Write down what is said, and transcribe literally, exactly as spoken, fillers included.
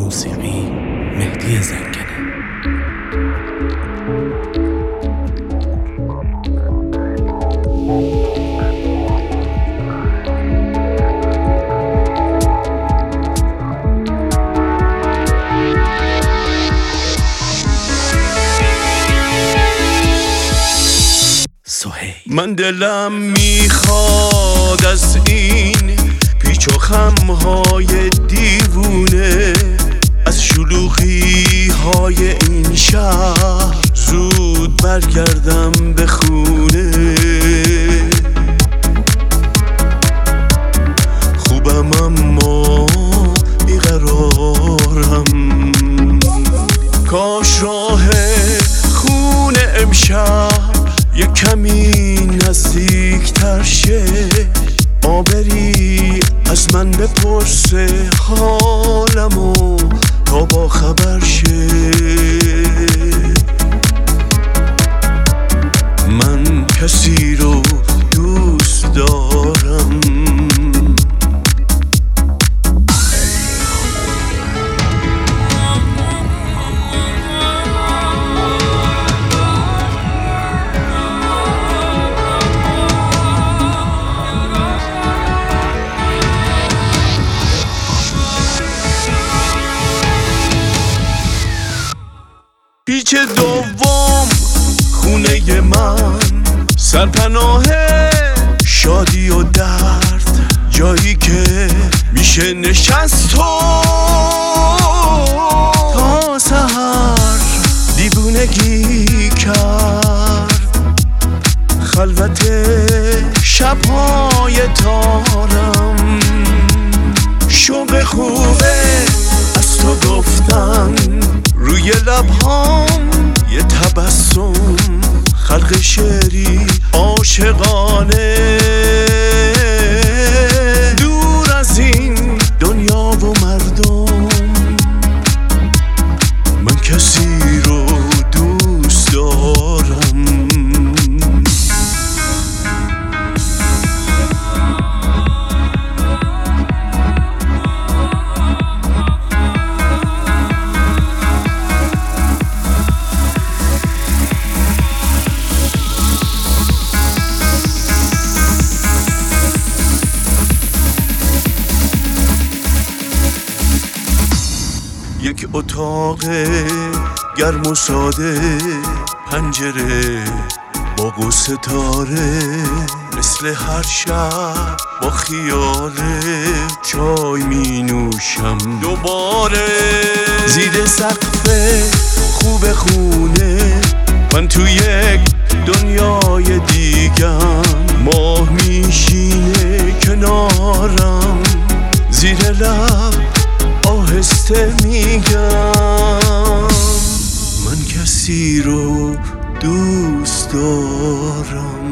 موسیقی مهدی زنگنه. من دلم میخواد از این پیچ و خمهای دیوونه، از شلوغی های این شهر زود برگردم به خونه. خوبم اما بیقرارم، کاش راه خونه امشب یه کمی نزدیک‌تر شه. آبری از من بپرسه حالمو تا با خبر شه. من کسی رو دوست دارم، پیچ دوم خونه من، سرپناه شادی و درد، جایی که میشه نشست و تا سحر دیوونگی کرد. خلوت شبهای تارم، شوق خوبه از تو گفتن، روی لبهام یه تبسم، خلق شعری عاشقانه، دور از این دنیا و مردم. من کسی رو دوست دارم. یک اتاق گرم و ساده، پنجره با و ستاره، مثل هر شب با خیاله چای می نوشم دوباره. زیر سقف خوب خونه من تو یک دنیای دیگم، ماه میشینه کنارم، زیر لب آهسته میگم من کسی رو دوست دارم.